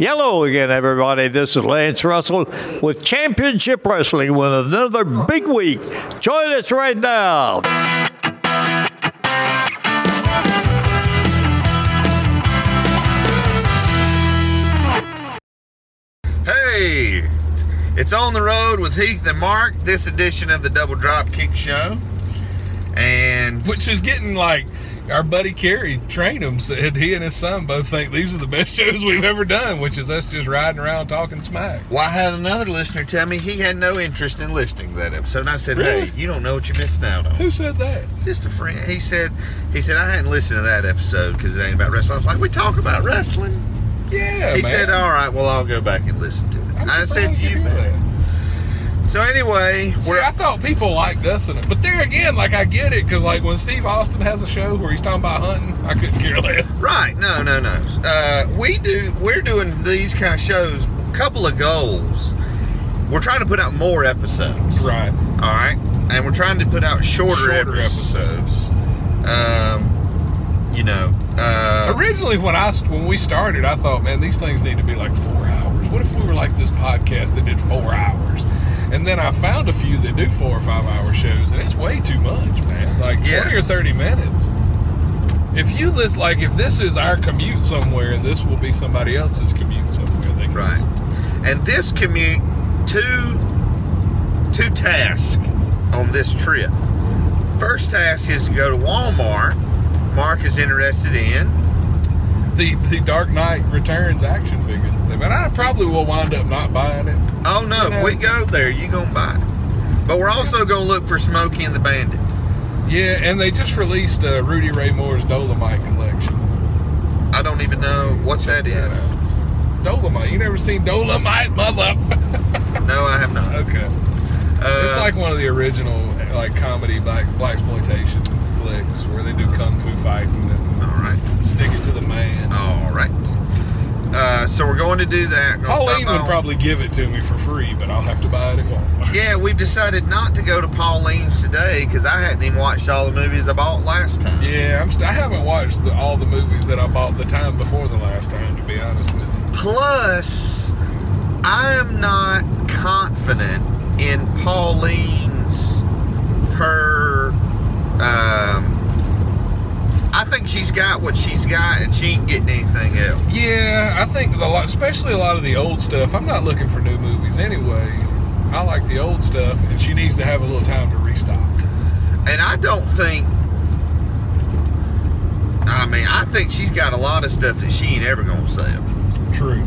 Hello again, everybody. This is Lance Russell with Championship Wrestling with another big week. Join us right now. Hey, it's On the Road with Heath and Mark, this edition of the Double Drop Kick Show. And which is getting like our buddy Kerry Trainham said he and his son both think these are the best shows we've ever done, which is us just riding around talking smack. Well, I had another listener tell me he had no interest in listening to that episode. And I said, Really? Hey, you don't know what you're missing out on. Who said that? Just a friend. He said I hadn't listened to that episode because it ain't about wrestling. I was like, we talk about wrestling. Yeah, He man. said, all right, well, I'll go back and listen to it. I said, to you bet. So anyway, See, I thought people liked us in it, but there again, like I get it, because like when Steve Austin has a show where he's talking about hunting, I couldn't care less. Right, no. We're doing these kind of shows, a couple of goals. We're trying to put out more episodes. Right. All right, and we're trying to put out shorter episodes. Originally, when we started, I thought, man, these things need to be like 4 hours. What if we were like this podcast that did 4 hours? And then I found a few that do 4 or 5 hour shows, and it's way too much, man. Like 20 or 30 minutes. If you listen, like if this is our commute somewhere, and this will be somebody else's commute somewhere, they can listen to. And this commute, two tasks on this trip. First task is to go to Walmart. Mark is interested in the Dark Knight Returns action figures. But I probably will wind up not buying it. Oh no, if we go there, you're going to buy it. But we're also going to look for Smokey and the Bandit. Yeah, and they just released Rudy Ray Moore's Dolomite collection. I don't even know what that is. Dolomite. You never seen Dolomite, mother? No, I have not. Okay. It's like one of the original like comedy blaxploitation flicks where they do kung fu fighting and all right, stick it to the man. All right. So we're going to do that. Pauline would probably give it to me for free, but I'll have to buy it at Walmart. Yeah, we've decided not to go to Pauline's today because I hadn't even watched all the movies I bought last time. Yeah, I haven't watched all the movies that I bought the time before the last time, to be honest with you. Plus, I am not confident in Pauline's, I think she's got what she's got and she ain't getting anything else. Yeah, I think especially a lot of the old stuff. I'm not looking for new movies anyway. I like the old stuff, and she needs to have a little time to restock. And I think she's got a lot of stuff that she ain't ever gonna sell. True.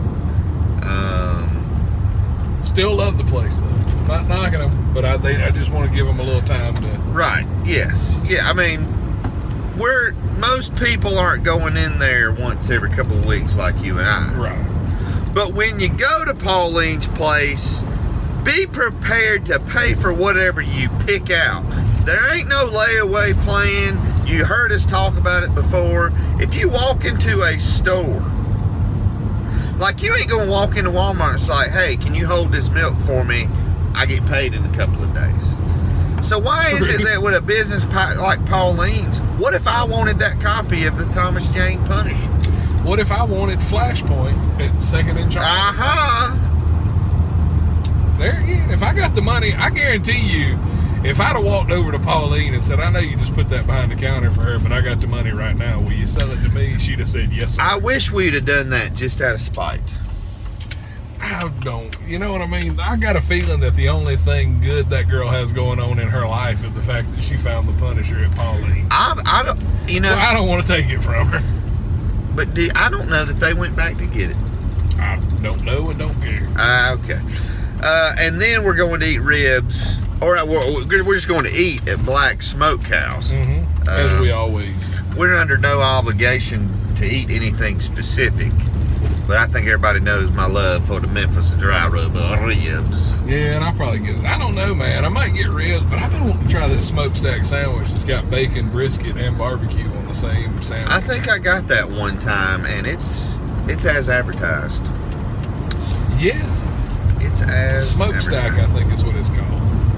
Still love the place though. Not knocking them, but I just want to give them a little time to. Right. Yes. Yeah. I mean, most people aren't going in there once every couple of weeks like you and I. Right. But when you go to Pauline's place, be prepared to pay for whatever you pick out. There ain't no layaway plan. You heard us talk about it before. If you walk into a store, like you ain't gonna walk into Walmart and say, hey, can you hold this milk for me? I get paid in a couple of days. So why is it that with a business like Pauline's, what if I wanted that copy of the Thomas Jane Punisher? What if I wanted Flashpoint at Second in Charge? Uh-huh. There again, if I got the money, I guarantee you, if I'd have walked over to Pauline and said, I know you just put that behind the counter for her, but I got the money right now, will you sell it to me? She'd have said, yes, sir. I wish we'd have done that just out of spite. I don't. You know what I mean? I got a feeling that the only thing good that girl has going on in her life is the fact that she found the Punisher at Pauline. I don't, So I don't want to take it from her. But I don't know that they went back to get it. I don't know and don't care. Okay. And then we're going to eat ribs. Or we're just going to eat at Black Smokehouse. Mm-hmm. As we always. We're under no obligation to eat anything specific. But I think everybody knows my love for the Memphis dry rub ribs. Yeah, and I'll probably get it. I don't know, man. I might get ribs, but I've been wanting to try that smokestack sandwich. It's got bacon, brisket, and barbecue on the same sandwich. I think I got that one time, and it's as advertised. Yeah. It's as Smokestack, advertised. I think is what it's called.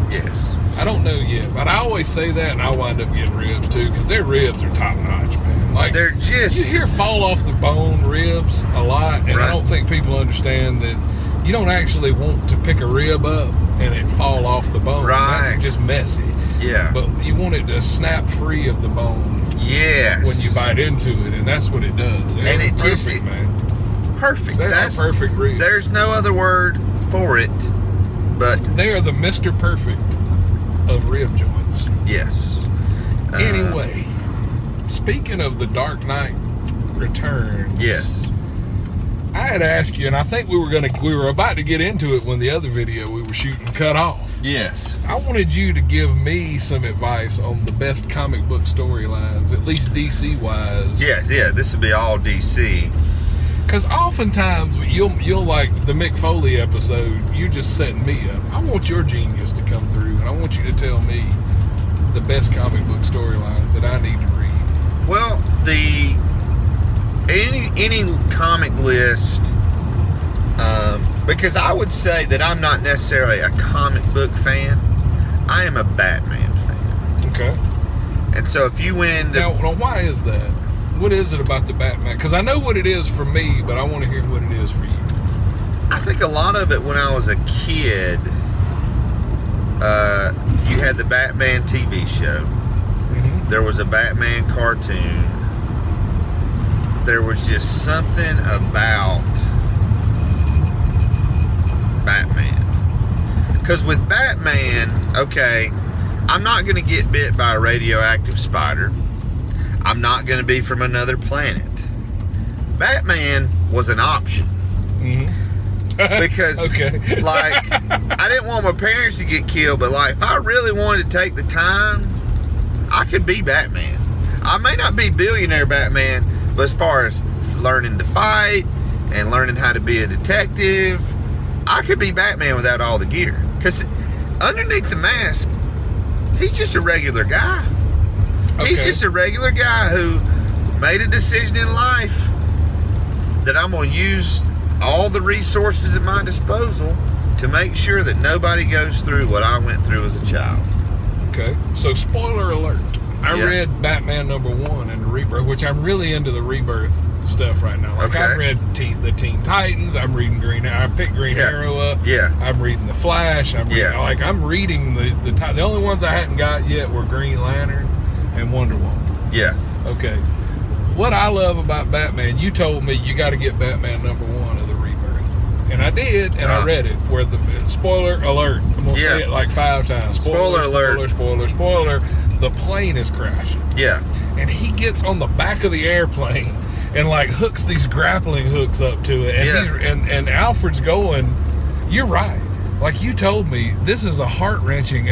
Yes. I don't know yet, but I always say that, and I wind up getting ribs too, because their ribs are top notch, man. Like, They're just... you hear fall off the bone ribs a lot, and I don't think people understand that you don't actually want to pick a rib up and it fall off the bone. Right. That's just messy. Yeah. But you want it to snap free of the bone Yes. when you bite into it, and that's what it does. They're And it perfect, just... man. Perfect. They're That's perfect ribs. There's no other word for it, but They are the Mr. Perfect of rib joints. yes. Anyway, speaking of the Dark Knight Returns, Yes. I had asked you, and I think we were about to get into it when the other video we were shooting cut off. Yes. I wanted you to give me some advice on the best comic book storylines, at least DC wise. Yes. Yeah. This would be all DC. Because oftentimes you'll like the Mick Foley episode, you just setting me up. I want your genius to come through, and I want you to tell me the best comic book storylines that I need to read. Well, any comic list, because I would say that I'm not necessarily a comic book fan. I am a Batman fan. Okay. And so if you went into... Now, why is that? What is it about the Batman? Because I know what it is for me, but I want to hear what it is for you. I think a lot of it when I was a kid, you had the Batman TV show. Mm-hmm. There was a Batman cartoon. There was just something about Batman. Because with Batman, okay, I'm not going to get bit by a radioactive spider. I'm not going to be from another planet. Batman was an option. Mm-hmm. Because, okay. like, I didn't want my parents to get killed, but, like, if I really wanted to take the time, I could be Batman. I may not be billionaire Batman, but as far as learning to fight and learning how to be a detective, I could be Batman without all the gear. Because underneath the mask, he's just a regular guy. Okay. He's just a regular guy who made a decision in life that I'm going to use all the resources at my disposal to make sure that nobody goes through what I went through as a child. Okay. So, spoiler alert. I read Batman #1 and the Rebirth, which I'm really into the Rebirth stuff right now. Like, Okay. I've read the Teen Titans. I'm reading I picked Green Arrow up. Yeah. I'm reading the Flash. I'm reading the only ones I hadn't got yet were Green Lantern and Wonder Woman. Yeah. Okay. What I love about Batman, you told me you got to get Batman #1 of the Rebirth. And I did, and I read it. Where the spoiler alert. I'm going to say it like 5 times. Spoiler alert. Spoiler. The plane is crashing. Yeah. And he gets on the back of the airplane and like hooks these grappling hooks up to it. And and Alfred's going, you're right. Like you told me, this is a heart-wrenching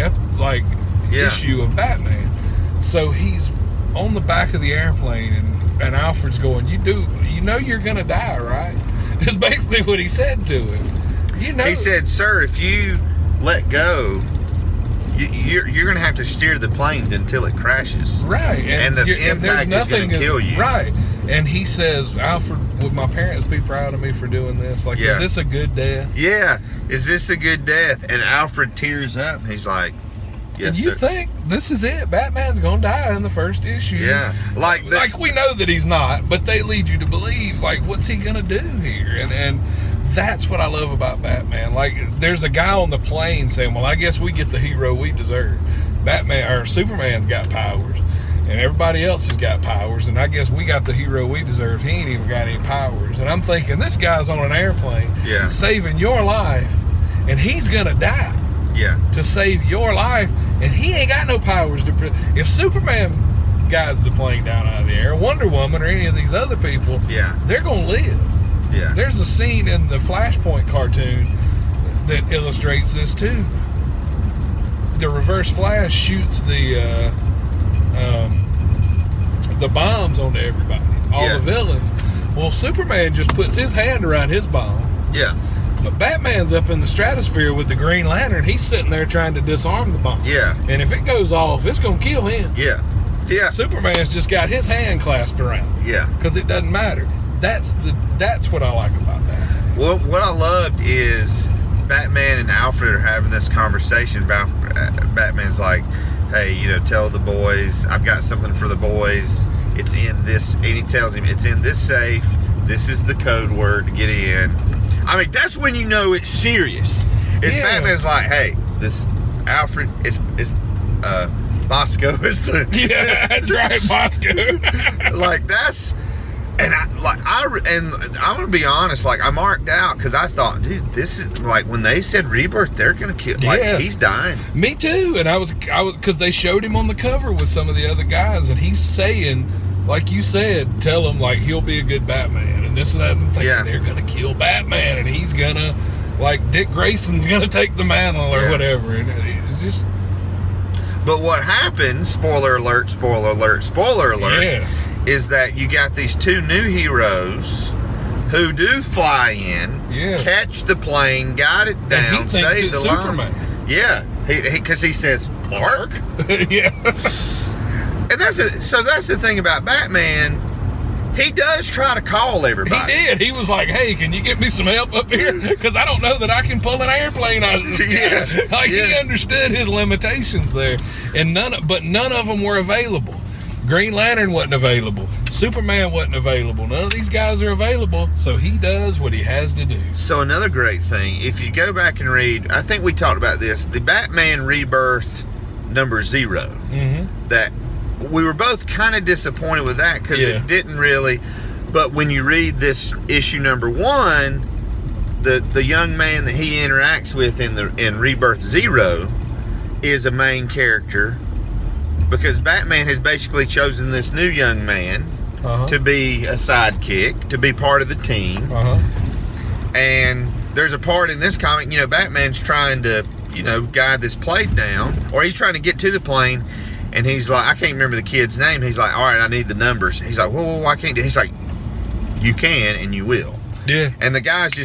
issue of Batman. So he's on the back of the airplane and Alfred's going, you know you're gonna die, right? Is basically what he said to him. You know, He said, sir, if you let go, you're going to have to steer the plane until it crashes. right? And the impact is going to kill you. Right? And he says, Alfred, would my parents be proud of me for doing this? Like, is this a good death? Yeah. Is this a good death? And Alfred tears up. He's like, yes, and you sir. think this is it? Batman's gonna die in the first issue. Yeah. Like we know that he's not, but they lead you to believe, like, what's he gonna do here? And that's what I love about Batman. Like, there's a guy on the plane saying, well, I guess we get the hero we deserve. Batman or Superman's got powers, and everybody else has got powers, and I guess we got the hero we deserve. He ain't even got any powers. And I'm thinking, this guy's on an airplane saving your life, and he's gonna die to save your life, and he ain't got no powers to. If Superman guides the plane down out of the air, Wonder Woman or any of these other people, they're gonna live. Yeah. There's a scene in the Flashpoint cartoon that illustrates this too. The Reverse Flash shoots the bombs onto everybody, all the villains. Well, Superman just puts his hand around his bomb. Yeah. But Batman's up in the stratosphere with the Green Lantern. He's sitting there trying to disarm the bomb. Yeah. And if it goes off, it's going to kill him. Yeah. Yeah. Superman's just got his hand clasped around. Yeah. Because it doesn't matter. That's what I like about that. Well, what I loved is Batman and Alfred are having this conversation. Batman's like, hey, tell the boys, I've got something for the boys. It's in this, and he tells him, it's in this safe. This is the code word to get in. I mean, that's when you know it's serious. Batman's like, hey, this Alfred, it's Bosco is the... Yeah, that's right, Bosco. Like, that's... And I'm gonna be honest, like, I marked out because I thought, dude, this is like when they said Rebirth, they're gonna kill. Like, he's dying. Me too. And I was because they showed him on the cover with some of the other guys, and he's saying, like you said, tell him like he'll be a good Batman, and this and that. And thinking they're gonna kill Batman, and he's gonna, like, Dick Grayson's gonna take the mantle or whatever. And it's just. But what happens? Spoiler alert! Spoiler alert! Spoiler alert! Yes. Is that you got these two new heroes who do fly in, catch the plane, guide it down, save the line. Yeah, because he says Clark. Yeah, and that's the thing about Batman. He does try to call everybody. He did. He was like, "Hey, can you get me some help up here? Because I don't know that I can pull an airplane out of the sky." He understood his limitations there, and none of them were available. Green Lantern wasn't available. Superman wasn't available. None of these guys are available, so he does what he has to do. So another great thing, if you go back and read, I think we talked about this, the Batman Rebirth #0, that we were both kind of disappointed with that because it didn't really, but when you read this issue #1, the young man that he interacts with in Rebirth 0 is a main character. Because Batman has basically chosen this new young man to be a sidekick, to be part of the team. And there's a part in this comic, Batman's trying to, guide this plane down, or he's trying to get to the plane, and he's like, I can't remember the kid's name. He's like, all right, I need the numbers. He's like, whoa, I can't do it. He's like, you can and you will. Yeah. And the guy's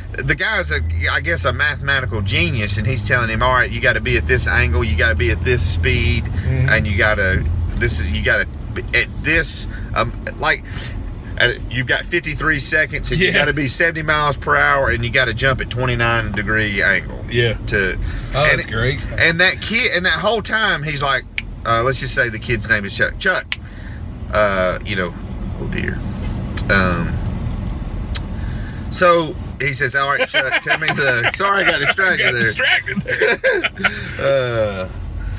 I guess a mathematical genius, and he's telling him, all right, you got to be at this angle, you got to be at this speed, and you got to be at this, you've got 53 seconds, and you got to be 70 miles per hour, and you got to jump at 29-degree angle. Yeah. That's great. And that kid, and that whole time, he's like, let's just say the kid's name is Chuck. Chuck, oh dear. So he says, all right, Chuck, tell me sorry, I got distracted there.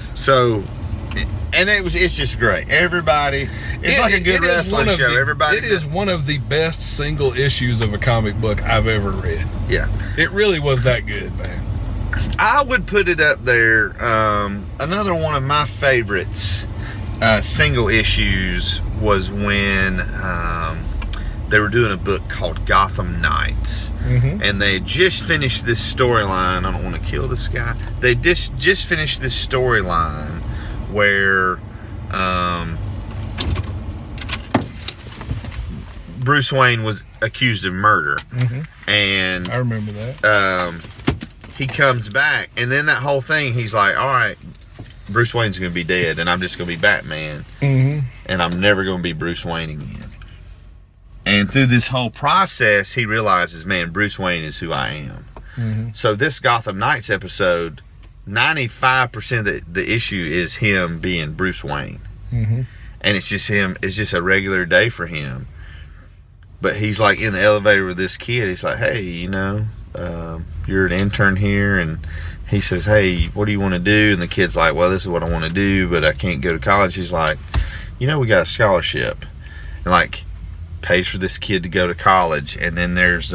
And it's just great. Everybody, it's like a good wrestling show. Everybody. It is one of the best single issues of a comic book I've ever read. Yeah. It really was that good, man. I would put it up there. Another one of my favorites single issues was when they were doing a book called Gotham Knights, and they had just finished this storyline. I don't want to kill this guy. They just finished this storyline where Bruce Wayne was accused of murder, and I remember that. He comes back, and then that whole thing, he's like, all right, Bruce Wayne's going to be dead, and I'm just going to be Batman, and I'm never going to be Bruce Wayne again. And through this whole process, he realizes, man, Bruce Wayne is who I am. So this Gotham Knights episode, 95% of the issue is him being Bruce Wayne. And it's just him, it's just a regular day for him. But he's like in the elevator with this kid. He's like, hey, you're an intern here. And he says, hey, what do you want to do? And the kid's like, well, this is what I want to do, but I can't go to college. He's like, we got a scholarship. And like, pays for this kid to go to college. And then there's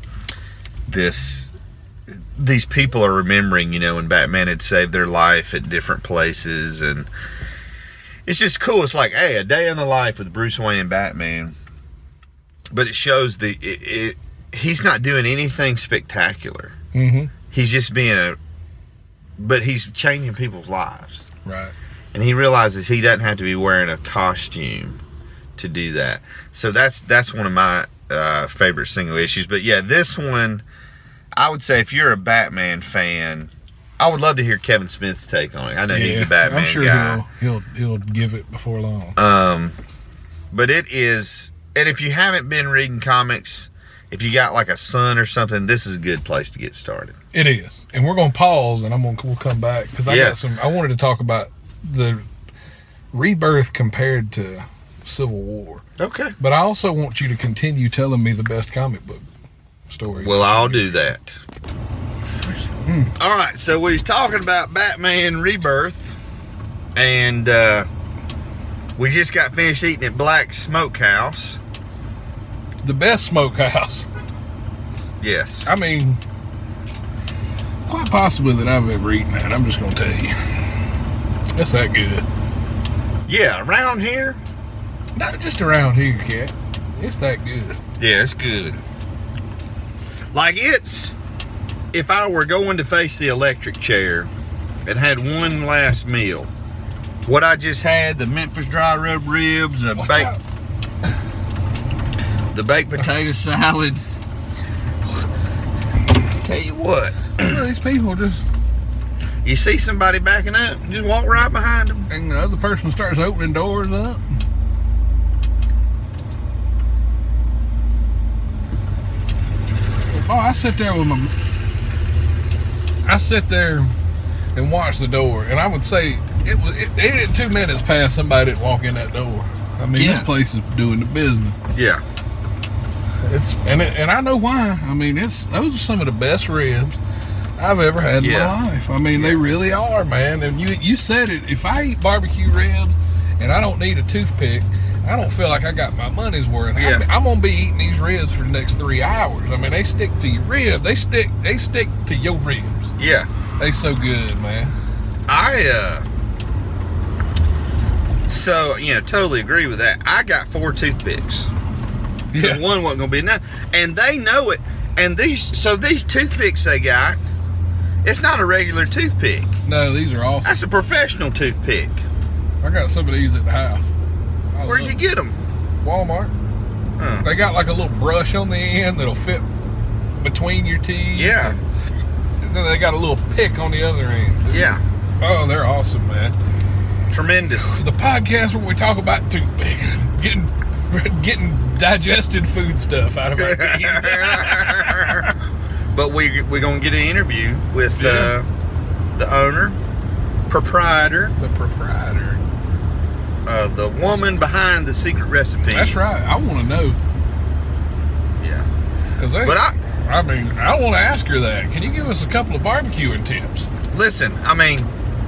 these people are remembering, when Batman had saved their life at different places. And it's just cool. It's like, hey, a day in the life with Bruce Wayne and Batman. But it shows he's not doing anything spectacular. He's just but he's changing people's lives. Right. And he realizes he doesn't have to be wearing a costume to do that. So that's one of my favorite single issues. But yeah, this one, I would say if you're a Batman fan, I would love to hear Kevin Smith's take on it. I know he's a Batman I'm sure guy. He'll give it before long. But it is, and if you haven't been reading comics if you got like a son or something, this is a good place to get started. It is. And we're going to pause, and we'll come back because I wanted to talk about the Rebirth compared to Civil War. Okay. But I also want you to continue telling me the best comic book stories. Well, I'll do that. All right, so we was talking about Batman Rebirth, and we just got finished eating at Black's Smokehouse. The best smokehouse. Yes. I mean, quite possibly that I've ever eaten at. I'm just going to tell you. That's that good. Yeah, around here. Not just around here, Cat. It's that good. Yeah, it's good. Like if I were going to face the electric chair and had one last meal, what I just had, the Memphis dry rub ribs, the baked potato salad. Tell you what. These people just... You see somebody backing up, just walk right behind them. And the other person starts opening doors up. Oh, I sit there and watch the door, and I would say it ain't 2 minutes past somebody didn't walk in that door. I mean, This place is doing the business. Yeah. And I know why. I mean, those are some of the best ribs I've ever had in my life. I mean, they really are, man. And you said it. If I eat barbecue ribs and I don't need a toothpick, I don't feel like I got my money's worth. Yeah. I'm gonna be eating these ribs for the next 3 hours. I mean, they stick to your rib. They stick to your ribs. Yeah. They so good, man. So, totally agree with that. I got 4 toothpicks. Yeah. One wasn't going to be enough. And they know it. And these toothpicks they got, it's not a regular toothpick. No, these are awesome. That's a professional toothpick. I got some of these at the house. Where'd you get them? Walmart. Huh. They got like a little brush on the end that'll fit between your teeth. Yeah. And then they got a little pick on the other end, too. Yeah. Oh, they're awesome, man. Tremendous. The podcast where we talk about toothpicks, getting digested food stuff out of our teeth. But we're going to get an interview with the owner, proprietor. The proprietor. The woman behind the secret recipes. That's right. I want to know. Yeah. But I want to ask her that. Can you give us a couple of barbecuing tips? Listen, I mean,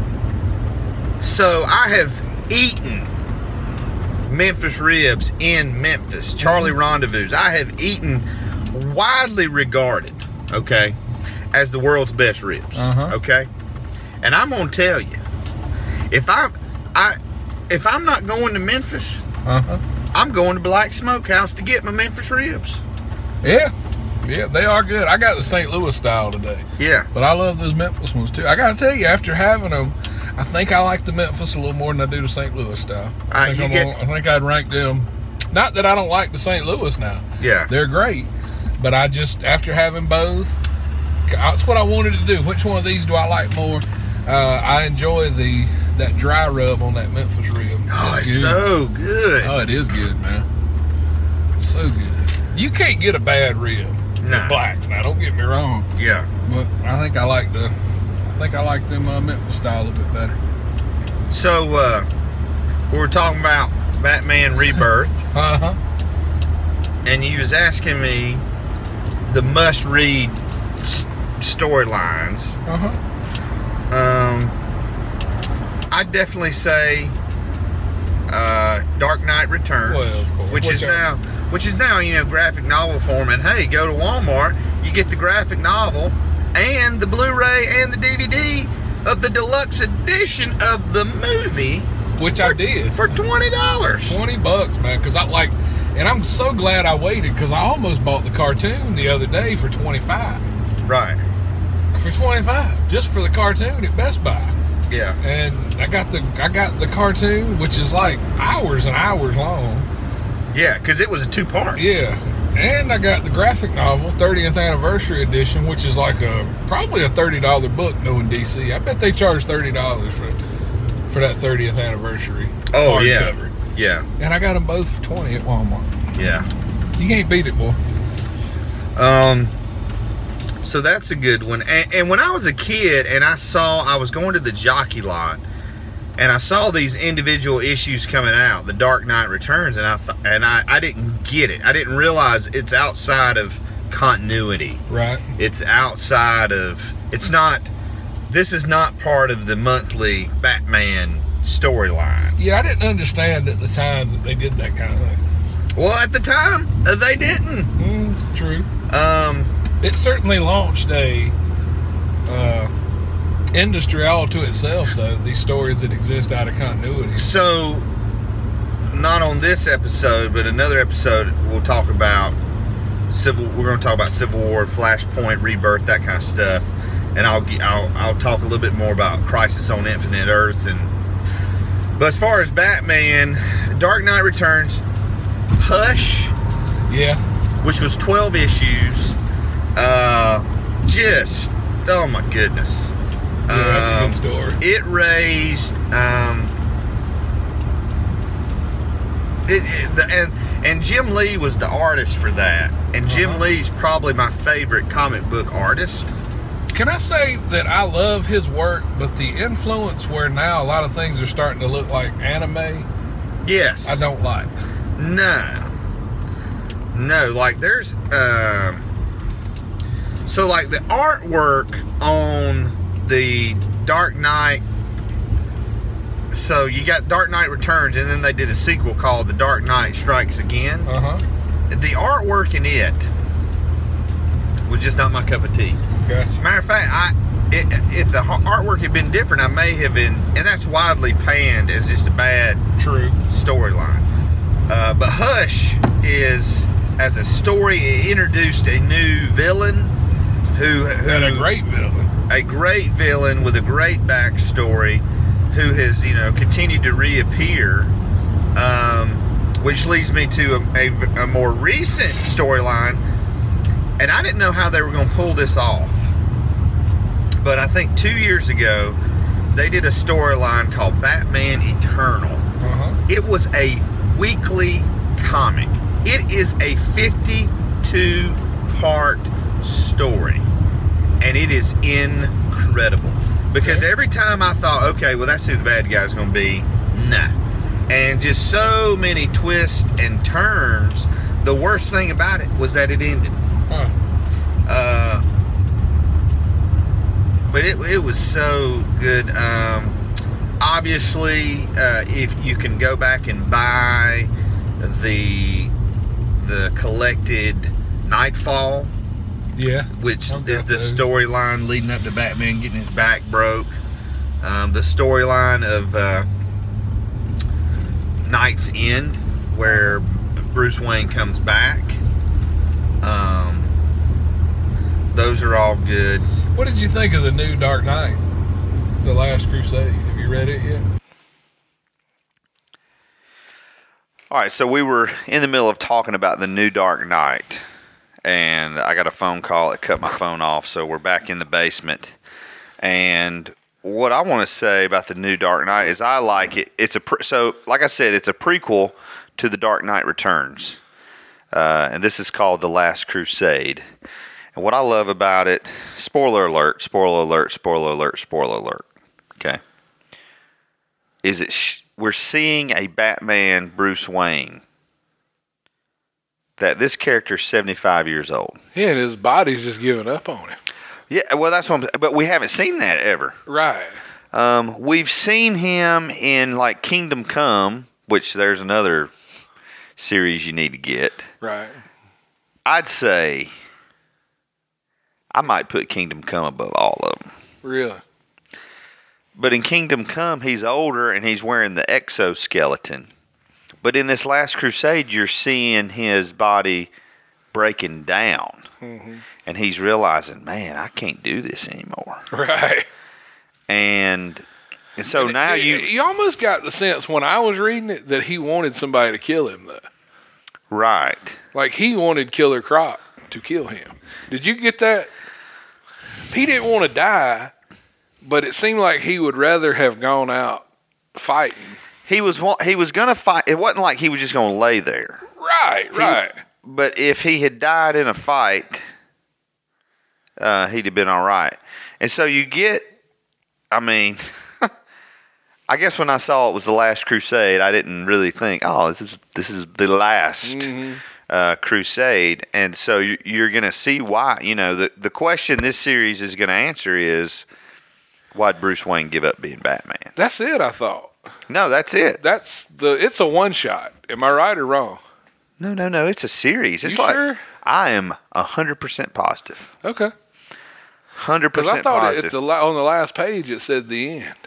so I have eaten Memphis ribs in Memphis, Charlie Rendezvous. I have eaten widely regarded, okay, as the world's best ribs, okay? And I'm going to tell you, if I'm not going to Memphis, I'm going to Black Smokehouse to get my Memphis ribs. Yeah, they are good. I got the St. Louis style today. Yeah. But I love those Memphis ones too. I got to tell you, after having them, I think I like the Memphis a little more than I do the St. Louis style. I think I'd rank them. Not that I don't like the St. Louis now. Yeah. They're great. But I just, after having both, that's what I wanted to do. Which one of these do I like more? I enjoy that dry rub on that Memphis rib. Oh, it's so good. Oh, it is good, man. So good. You can't get a bad rib. No. Blacks. Now, don't get me wrong. Yeah. But I think I like them Memphis style a little bit better. So, we were talking about Batman Rebirth. And you was asking me the must-read storylines. I'd definitely say Dark Knight Returns, well, of course. which is now graphic novel form. And hey, go to Walmart, you get the graphic novel and the Blu-ray and the DVD of the deluxe edition of the movie, which I did for $20. $20, man. Because and I'm so glad I waited because I almost bought the cartoon the other day for $25. Right. For $25, just for the cartoon at Best Buy. Yeah. And I got the cartoon, which is like hours and hours long. Yeah, because it was a 2-part. Yeah. And I got the graphic novel, 30th anniversary edition, which is like probably a $30 book, knowing DC. I bet they charge $30 for that 30th anniversary. Oh, yeah. Cover. Yeah. And I got them both for $20 at Walmart. Yeah. You can't beat it, boy. So that's a good one. And when I was a kid and I was going to the Jockey Lot and I saw these individual issues coming out, The Dark Knight Returns, and I didn't get it. I didn't realize it's outside of continuity. Right. It's outside of, this is not part of the monthly Batman storyline. Yeah, I didn't understand at the time that they did that kind of thing. Well, at the time, they didn't. True. It certainly launched a industry all to itself, though, these stories that exist out of continuity. So, not on this episode, but another episode, we'll talk about we're going to talk about Civil War, Flashpoint, Rebirth, that kind of stuff. And I'll talk a little bit more about Crisis on Infinite Earths. But as far as Batman, Dark Knight Returns, Hush, yeah, which was 12 issues, just, oh my goodness. Yeah, that's a good story. It raised, and Jim Lee was the artist for that. And Jim Lee's probably my favorite comic book artist. Can I say that I love his work, but the influence where now a lot of things are starting to look like anime, Yes. I don't like. No, like there's so like the artwork on the Dark Knight, so you got Dark Knight Returns, and then they did a sequel called The Dark Knight Strikes Again. The artwork in it was just not my cup of tea. Gotcha. Matter of fact, if the artwork had been different, I may have been, and that's widely panned as just a bad storyline. But Hush is, as a story, it introduced a new villain and a great villain. A great villain with a great backstory who has, continued to reappear, which leads me to a more recent storyline. And I didn't know how they were going to pull this off. But I think 2 years ago, they did a storyline called Batman Eternal. It was a weekly comic. It is a 52-part story. And it is incredible. Because every time I thought, okay, well, that's who the bad guy's going to be. Nah. And just so many twists and turns. The worst thing about it was that it ended. But it was so good. Obviously, if you can go back and buy the collected Nightfall, which is the storyline leading up to Batman getting his back broke, the storyline of Night's End, where Bruce Wayne comes back. Those are all good. What did you think of the new Dark Knight, The Last Crusade? Have you read it yet? All right, so we were in the middle of talking about the new Dark Knight, and I got a phone call that cut my phone off, so we're back in the basement. And what I want to say about the new Dark Knight is I like it. So, like I said, it's a prequel to The Dark Knight Returns, and this is called The Last Crusade. And what I love about it, spoiler alert, spoiler alert, spoiler alert, spoiler alert, okay, is we're seeing a Batman Bruce Wayne that this character's 75 years old. Yeah, and his body's just giving up on him. Yeah, well, that's what but we haven't seen that ever. Right. We've seen him in, like, Kingdom Come, which there's another series you need to get. Right. I'd say I might put Kingdom Come above all of them. Really? But in Kingdom Come, he's older and he's wearing the exoskeleton. But in this Last Crusade, you're seeing his body breaking down. And he's realizing, man, I can't do this anymore. Right. And so now you almost got the sense when I was reading it that he wanted somebody to kill him, though. Right. Like he wanted Killer Croc to kill him. Did you get that? He didn't want to die, but it seemed like he would rather have gone out fighting. He was going to fight. It wasn't like he was just going to lay there. Right. But if he had died in a fight, he'd have been all right. And so you get, I mean, I guess when I saw it was The Last Crusade, I didn't really think, oh, this is the last crusade. And so you're going to see why. You know, the question this series is going to answer is, why'd Bruce Wayne give up being Batman? That's it, I thought. No, that's it. It's a one shot. Am I right or wrong? No. It's a series. It's you like, sure? I am 100% positive. Okay. 100% Because I thought positive. on the last page it said the end.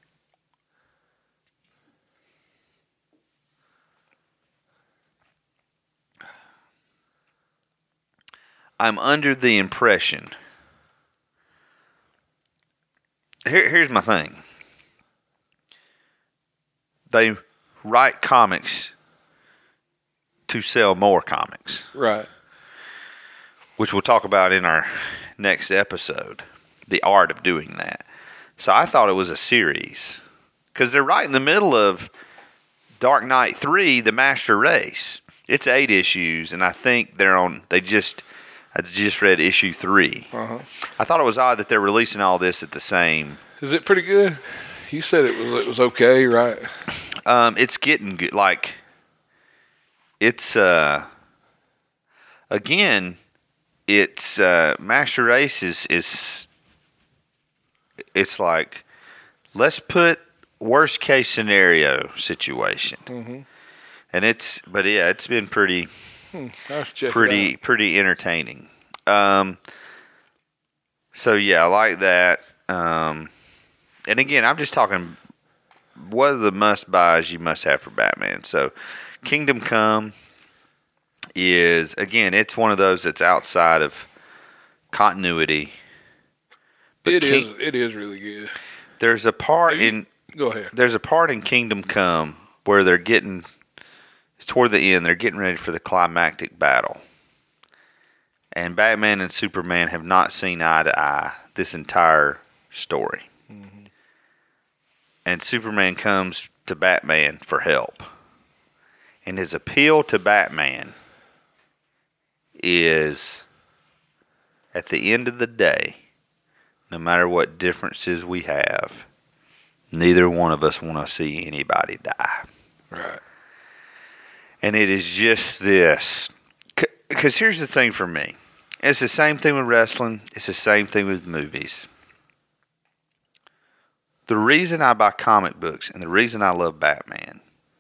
I'm under the impression. Here's my thing. They write comics to sell more comics. Right. Which we'll talk about in our next episode. The art of doing that. So I thought it was a series. Because they're right in the middle of Dark Knight 3, The Master Race. It's 8 issues, and I think I just read issue 3. Uh-huh. I thought it was odd that they're releasing all this at the same. Is it pretty good? You said it was okay, right? It's getting good. Like, it's again, it's Master Race is it's like, let's put worst case scenario situation, and it's been pretty entertaining. So yeah, I like that. And again, I'm just talking, what are the must-buys you must have for Batman? So Kingdom Come is, again, it's one of those that's outside of continuity. But it is really good. There's a part Go ahead. There's a part in Kingdom Come where toward the end, they're getting ready for the climactic battle. And Batman and Superman have not seen eye to eye this entire story. And Superman comes to Batman for help. And his appeal to Batman is, at the end of the day, no matter what differences we have, neither one of us want to see anybody die. Right. And it is just this. Because here's the thing for me. It's the same thing with wrestling. It's the same thing with movies. The reason I buy comic books and the reason I love Batman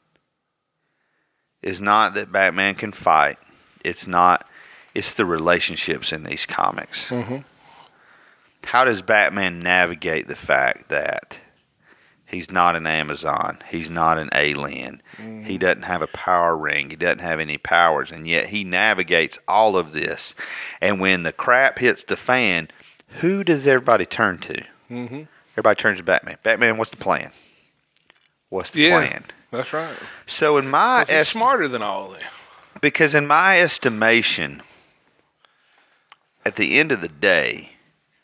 is not that Batman can fight. It's the relationships in these comics. How does Batman navigate the fact that he's not an Amazon, he's not an alien, he doesn't have a power ring, he doesn't have any powers, and yet he navigates all of this. And when the crap hits the fan, who does everybody turn to? Everybody turns to Batman. Batman, what's the plan? What's the plan? That's right. So in my he's smarter than all of them. Because in my estimation, at the end of the day,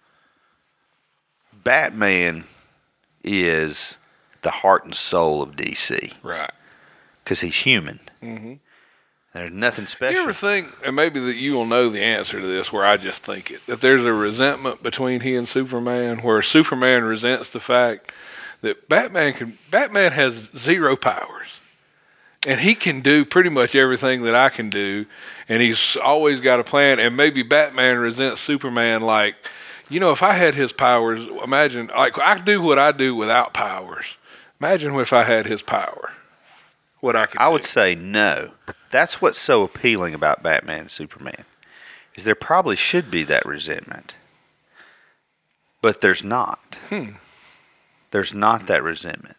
Batman is the heart and soul of DC. Right. Because he's human. There's nothing special. You ever think, and maybe that you will know the answer to this, where I just think it, that there's a resentment between he and Superman, where Superman resents the fact that Batman has 0 powers. And he can do pretty much everything that I can do, and he's always got a plan. And maybe Batman resents Superman like, if I had his powers, imagine, like, I do what I do without powers. Imagine if I had his power, what I could do. I would say no. That's what's so appealing about Batman and Superman, is there probably should be that resentment. But there's not. There's not that resentment.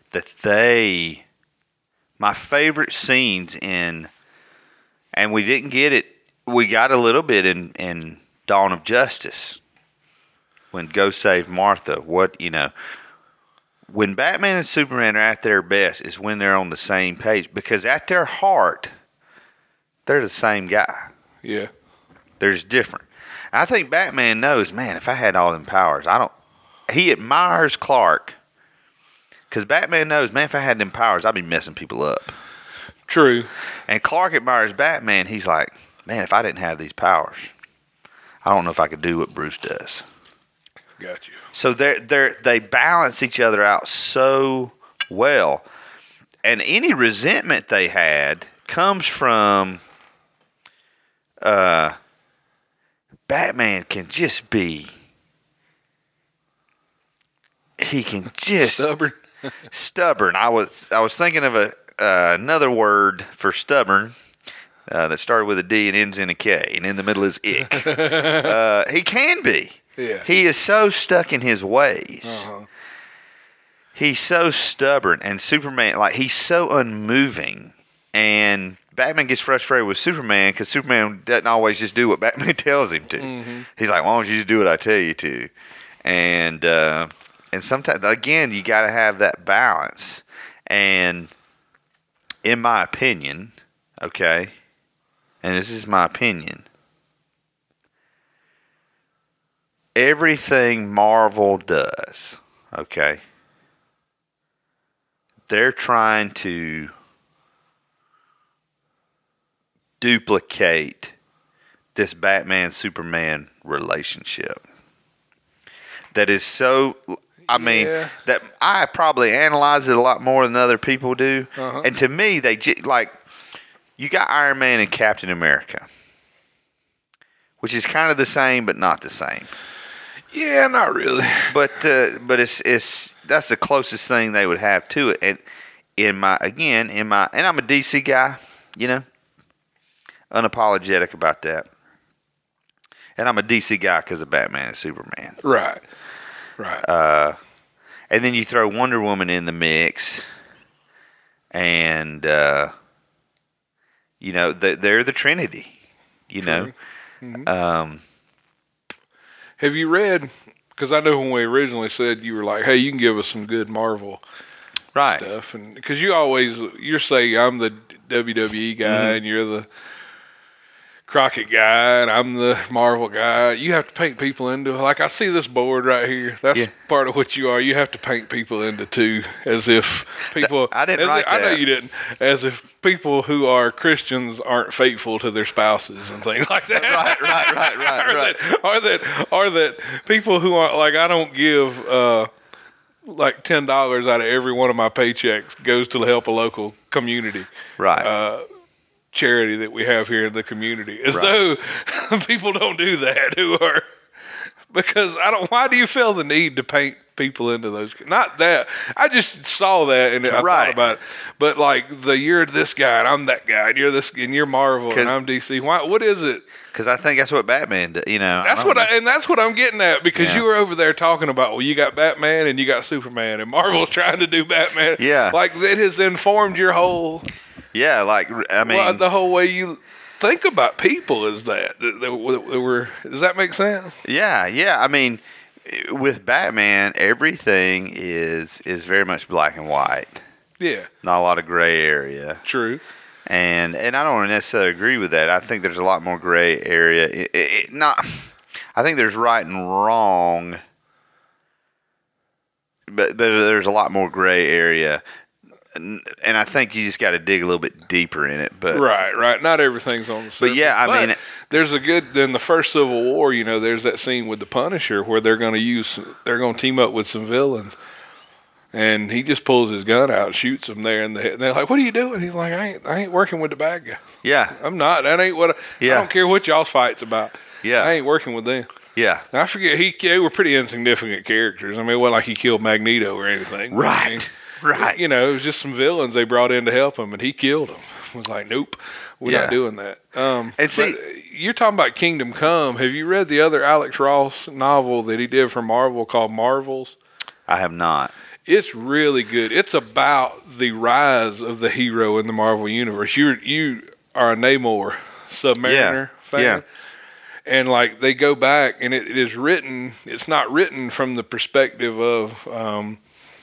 My favorite scenes and we didn't get it, we got a little bit in Dawn of Justice. When Go Save Martha, when Batman and Superman are at their best is when they're on the same page, because at their heart, they're the same guy. Yeah. They're just different. I think Batman knows, man, if I had all them powers, he admires Clark, because Batman knows, man, if I had them powers, I'd be messing people up. True. And Clark admires Batman. He's like, man, if I didn't have these powers, I don't know if I could do what Bruce does. Got you. So they balance each other out so well. And any resentment they had comes from Batman can just be, he can just Stubborn. I was thinking of another word for stubborn that started with a D and ends in a K, and in the middle is ick. He can be. Yeah. He is so stuck in his ways. Uh-huh. He's so stubborn, and Superman, like, he's so unmoving. And Batman gets frustrated with Superman because Superman doesn't always just do what Batman tells him to. Mm-hmm. He's like, why don't you just do what I tell you to? And sometimes, again, you got to have that balance. And in my opinion, okay, and this is my opinion, everything Marvel does, okay, they're trying to duplicate this Batman-Superman relationship. That is so, I mean, that I probably analyze it a lot more than other people do. Uh-huh. And to me, like, you got Iron Man and Captain America, which is kind of the same, but not the same. Yeah, not really. But it's that's the closest thing they would have to it. And and I'm a DC guy, you know, unapologetic about that. And I'm a DC guy because of Batman and Superman. Right. And then you throw Wonder Woman in the mix, and you know, they're the Trinity. You know. Mm-hmm. Have you read? Because I know when we originally said, you were like, "Hey, you can give us some good Marvel stuff," and because you're saying I'm the WWE guy and you're the Crockett guy and I'm the Marvel guy. You have to paint people into, like, I see this board right here. That's part of what you are. You have to paint people into two, as if people. I didn't write that. I know you didn't. As if people who are Christians aren't faithful to their spouses and things like that. Right. Or that people who aren't, like, I don't give like $10 out of every one of my paychecks goes to help a local community. Right. Charity that we have here in the community, as though people don't do that because why do you feel the need to paint people into those? Not that I just saw that and I thought about it, but like you're this guy and I'm that guy and you're this and you're Marvel and I'm DC. Why? What is it? Because I think that's what Batman did. You know, that's what I'm getting at, because you were over there talking about, well, you got Batman and you got Superman and Marvel's trying to do Batman. Yeah, like that has informed your whole. Yeah, like, I mean, the whole way you think about people is that does that make sense? Yeah. I mean, with Batman, everything is very much black and white. Yeah, not a lot of gray area. True. And I don't necessarily agree with that. I think there's a lot more gray area. I think there's right and wrong, but there's a lot more gray area. And I think you just got to dig a little bit deeper in it. But right. Not everything's on the surface. But yeah, I mean, there's in the first Civil War, you know, there's that scene with the Punisher where they're going to team up with some villains, and he just pulls his gun out and shoots them there in the head. And they're like, "What are you doing?" He's like, "I ain't working with the bad guy. Yeah, I'm not. That ain't what. I don't care what y'all's fight's about. Yeah, I ain't working with them." Yeah. Now, I forget, they were pretty insignificant characters. I mean, it wasn't like he killed Magneto or anything. Right. I mean, right. You know, it was just some villains they brought in to help him, and he killed them. I was like, nope, we're not doing that. And see, you're talking about Kingdom Come. Have you read the other Alex Ross novel that he did for Marvel called Marvels? I have not. It's really good. It's about the rise of the hero in the Marvel Universe. You are a Namor Submariner fan. Yeah. And like they go back, and it is written. It's not written from the perspective of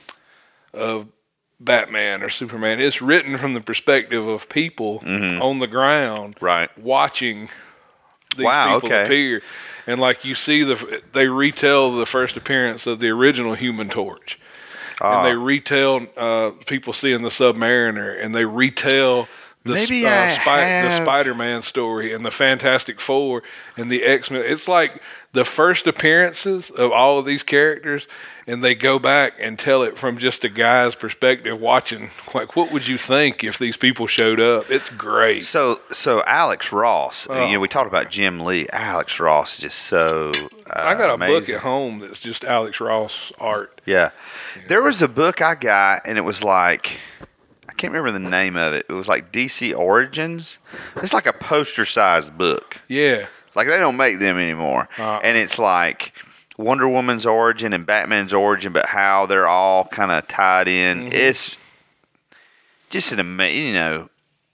Batman or Superman. It's written from the perspective of people on the ground, watching these people appear. And like you see, they retell the first appearance of the original Human Torch, and they retell people seeing the Submariner, and they retell Maybe I have. The Spider-Man story and the Fantastic Four and the X-Men. It's like the first appearances of all of these characters, and they go back and tell it from just a guy's perspective watching. Like, what would you think if these people showed up? It's great. So Alex Ross, we talked about Jim Lee. Alex Ross is just so I got a amazing. book at home that's just Alex Ross art. Yeah. There was a book I got, and it was like, I can't remember the name of it. It was like DC Origins. It's like a poster-sized book. Yeah. Like, they don't make them anymore. And it's like Wonder Woman's origin and Batman's origin, but how they're all kind of tied in. Mm-hmm. It's just an amazing,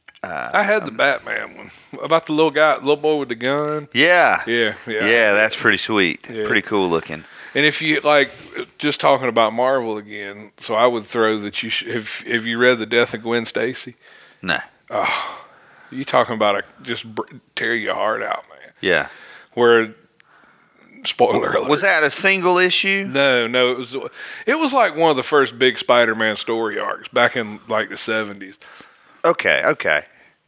I had the Batman one about the little boy with the gun. Yeah. Yeah. Yeah, that's pretty sweet. Yeah. Pretty cool looking. And if you like, just talking about Marvel again, so I would throw that have you read The Death of Gwen Stacy? No. You talking about tear your heart out, man. Yeah. Where, spoiler alert. Was that a single issue? No, it was like one of the first big Spider-Man story arcs back in like the 70s. Okay.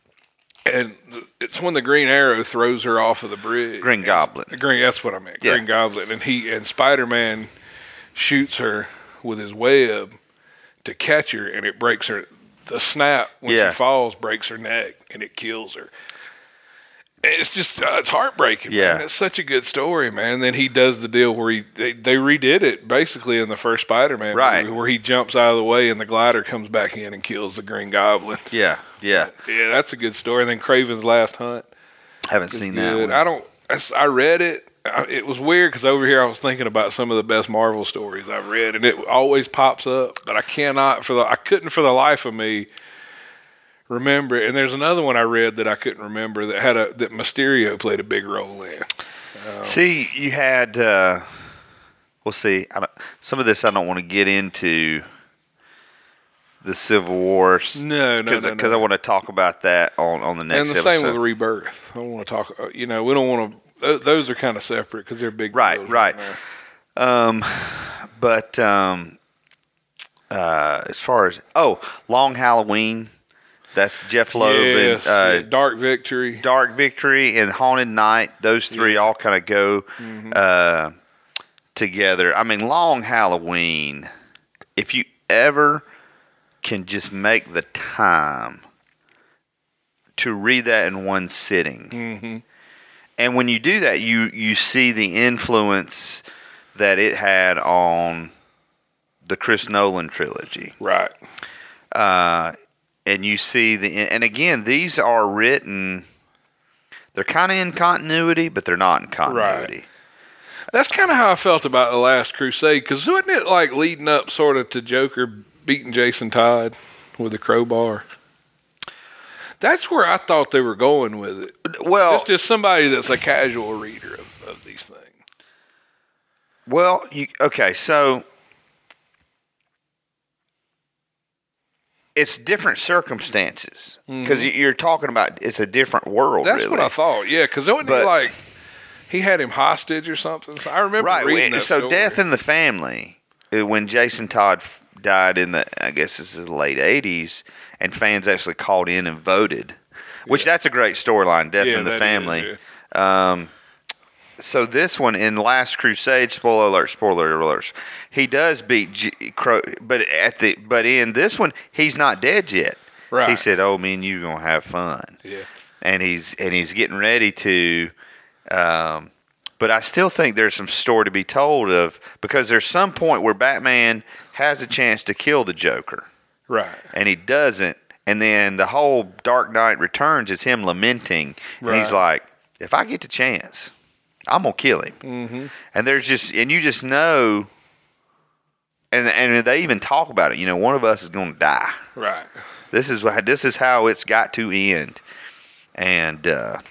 And it's when the Green Arrow throws her off of the bridge. Green Goblin. That's what I meant. Yeah. Green Goblin, and Spider-Man shoots her with his web to catch her, and it breaks her. The snap when she falls breaks her neck, and it kills her. It's just it's heartbreaking. Yeah, man. It's such a good story, man. And then he does the deal where they redid it basically in the first Spider-Man movie, where he jumps out of the way and the glider comes back in and kills the Green Goblin. Yeah. That's a good story. And then Kraven's Last Hunt. Haven't seen that one. I read it. It was weird because over here I was thinking about some of the best Marvel stories I've read, and it always pops up, but I couldn't for the life of me remember it. And there's another one I read that I couldn't remember that Mysterio played a big role in. See, you had some of this I don't want to get into the Civil War. No. Because I want to talk about that on the next episode. And the same with Rebirth. I don't want to talk. We don't want to. Those are kind of separate because they're big. Right. But as far as Long Halloween, that's Jeff Loeb and Dark Victory, and Haunted Night. Those three all kind of go together. I mean, Long Halloween. If you ever can just make the time to read that in one sitting. Mm-hmm. And when you do that, you see the influence that it had on the Chris Nolan trilogy. Right. And you see and again, these are written, they're kind of in continuity, but they're not in continuity. Right. That's kind of how I felt about The Last Crusade, because wasn't it like leading up sort of to Joker beating Jason Todd with a crowbar? That's where I thought they were going with it. Well, it's just somebody that's a casual reader of these things. Well, so it's different circumstances because you're talking about it's a different world. That's really what I thought. Yeah, because it wasn't like he had him hostage or something. So I remember reading that story. Death in the Family, when Jason Todd died in I guess this is the late 80s, and fans actually called in and voted, which that's a great storyline, Death in the Family. So this one in Last Crusade, spoiler alerts, he does beat Crow, but in this one he's not dead yet. Right. He said, "Oh, me and you gonna have fun." Yeah. And he's getting ready to. But I still think there's some story to be told because there's some point where Batman has a chance to kill the Joker. Right. And he doesn't. And then the whole Dark Knight Returns is him lamenting. And he's like, if I get the chance, I'm going to kill him. Mm-hmm. And you just know, and they even talk about it, one of us is going to die. Right. This is how it's got to end. And,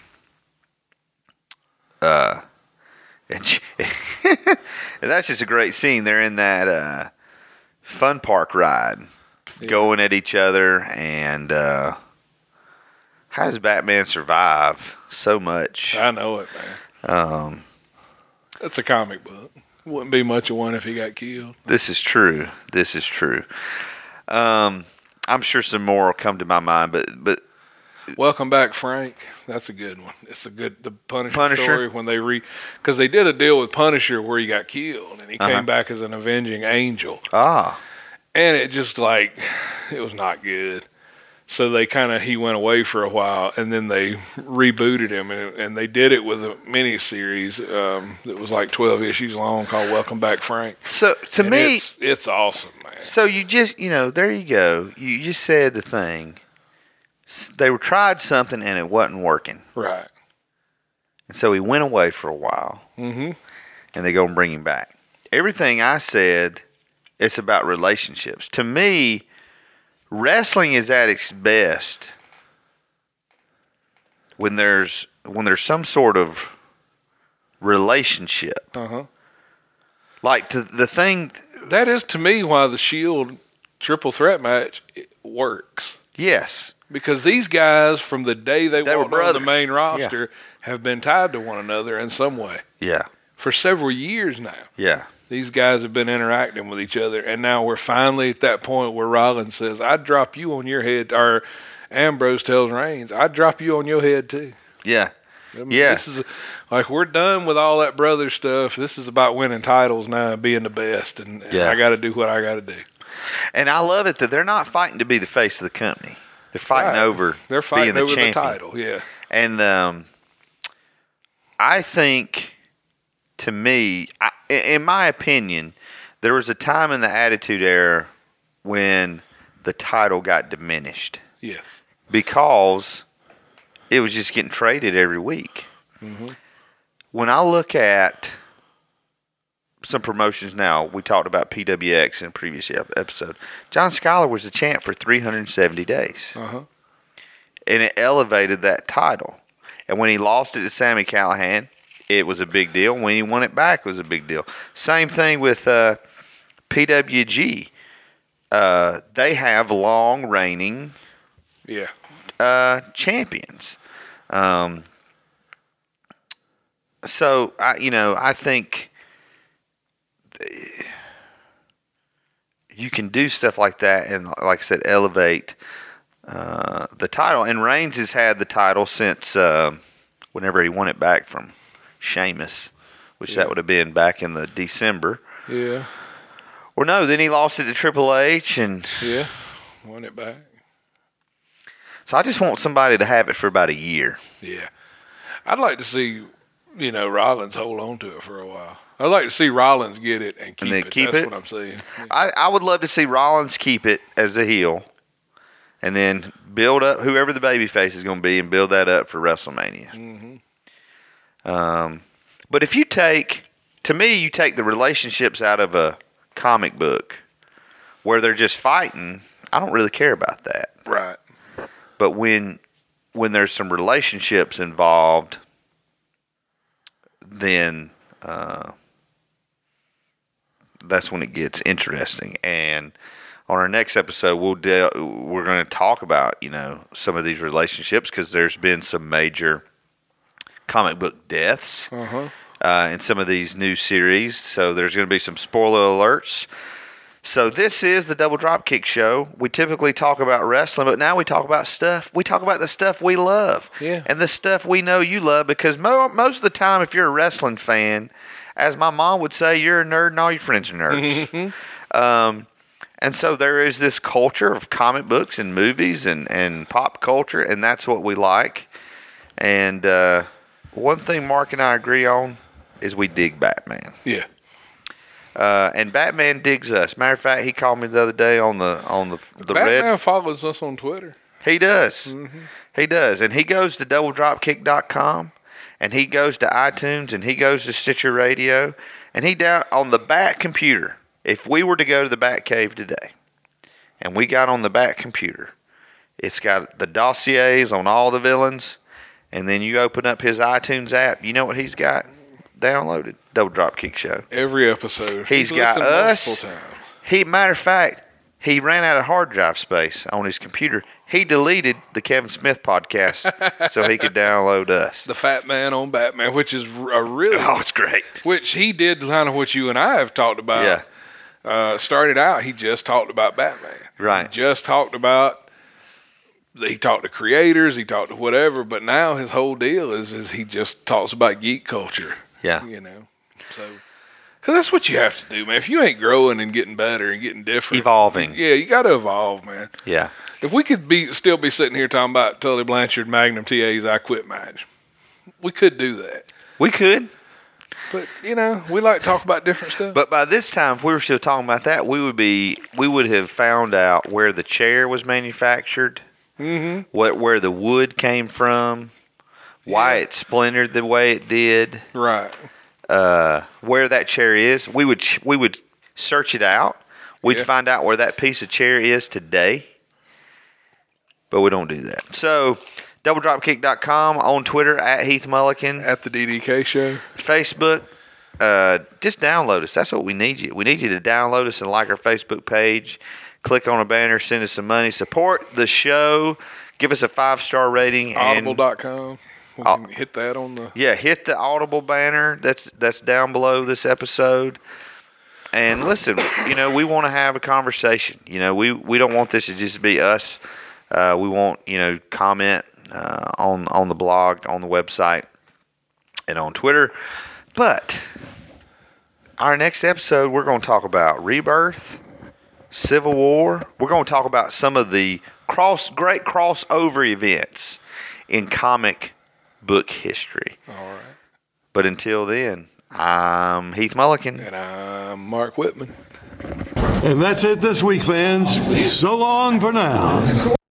and that's just a great scene. They're in that fun park ride, going at each other, and how does Batman survive so much? I know it, man. It's a comic book. Wouldn't be much of one if he got killed. This is true. I'm sure some more will come to my mind, but Welcome Back, Frank. That's a good one. It's a good the Punisher story when they because they did a deal with Punisher where he got killed and he came back as an avenging angel. And it just it was not good. So he went away for a while, and then they rebooted him, and they did it with a miniseries that was 12 issues long called Welcome Back, Frank. So to me, it's awesome, man. So you just, there you go. You just said the thing. They tried something and it wasn't working. Right. And so he went away for a while. Mm-hmm. And they go and bring him back. Everything I said, it's about relationships. To me, wrestling is at its best when there's some sort of relationship. Uh-huh. The thing that is to me why the Shield triple threat match works. Yes. Because these guys from the day they walked on the main roster have been tied to one another in some way. Yeah. For several years now. Yeah. These guys have been interacting with each other, and now we're finally at that point where Rollins says, I'd drop you on your head, or Ambrose tells Reigns, I'd drop you on your head too. Yeah. This is we're done with all that brother stuff. This is about winning titles now and being the best, and I got to do what I got to do. And I love it that they're not fighting to be the face of the company. They're fighting over being the champion. The title, yeah. And I think, to me, in my opinion, there was a time in the Attitude Era when the title got diminished. Yes. Because it was just getting traded every week. Mm-hmm. When I look at some promotions now, we talked about PWX in a previous episode. John Skyler was the champ for 370 days. Uh-huh. And it elevated that title. And when he lost it to Sami Callihan, it was a big deal. When he won it back, it was a big deal. Same thing with PWG. They have long reigning champions. So I think you can do stuff like that and, like I said, elevate the title. And Reigns has had the title since whenever he won it back from Sheamus, which that would have been back in the December. Yeah. Or no, then he lost it to Triple H and won it back. So I just want somebody to have it for about a year. Yeah. I'd like to see, Rollins hold on to it for a while. I'd like to see Rollins get it and keep it. That's what I'm saying. Yeah. I would love to see Rollins keep it as a heel and then build up whoever the babyface is going to be and build that up for WrestleMania. Mm-hmm. But if you take the relationships out of a comic book where they're just fighting, I don't really care about that. Right. But when there's some relationships involved, then that's when it gets interesting. And on our next episode, we're going to talk about some of these relationships because there's been some major comic book deaths in some of these new series. So there's going to be some spoiler alerts. So this is the Double Dropkick Show. We typically talk about wrestling, but now we talk about stuff. We talk about the stuff we love. Yeah. And the stuff we know you love because most of the time, if you're a wrestling fan, as my mom would say, you're a nerd and all your friends are nerds. And so there is this culture of comic books and movies and pop culture, and that's what we like. And one thing Mark and I agree on is we dig Batman. Yeah. And Batman digs us. Matter of fact, he called me the other day on the Batman follows us on Twitter. He does. Mm-hmm. He does. And he goes to DoubleDropkick.com, and he goes to iTunes, and he goes to Stitcher Radio, and he down on the Bat computer. If we were to go to the Bat Cave today, and we got on the Bat computer, it's got the dossiers on all the villains, and then you open up his iTunes app. You know what he's got downloaded? Double Dropkick Show. Every episode. He's got us. Matter of fact, he ran out of hard drive space on his computer. He deleted the Kevin Smith podcast so he could download us. The Fat Man on Batman, which is a really... Oh, it's great. Which he did kind of what you and I have talked about. Yeah. Started out, he just talked about Batman. Right. He just talked about he talked to creators, he talked to whatever, but now his whole deal is he just talks about geek culture. Yeah. You know, so because that's what you have to do, man. If you ain't growing and getting better and getting different, evolving. Yeah, you got to evolve, man. Yeah. If we could still be sitting here talking about Tully Blanchard Magnum TA's I Quit match, we could do that. We could. But, you know, we like to talk about different stuff. But by this time, if we were still talking about that, we would have found out where the chair was manufactured, where the wood came from, why it splintered the way it did, right? Where that chair is. We would search it out. We'd find out where that piece of chair is today. But we don't do that. So, DoubleDropKick.com, on Twitter at Heath Mulligan, at the DDK Show, Facebook. Just download us. That's what we need you. We need you to download us and like our Facebook page. Click on a banner, send us some money, support the show, give us a 5-star rating. Audible.com. We can hit that on the... Yeah, hit the Audible banner. That's down below this episode. And listen, you know, we want to have a conversation. You know, we don't want this to just be us. We want, you know, comment on the blog, on the website, and on Twitter. But our next episode, we're going to talk about Rebirth, Civil War. We're going to talk about some of the great crossover events in comic book history. All right. But until then, I'm Heath Mulligan. And I'm Mark Whitman. And that's it this week, fans. So long for now.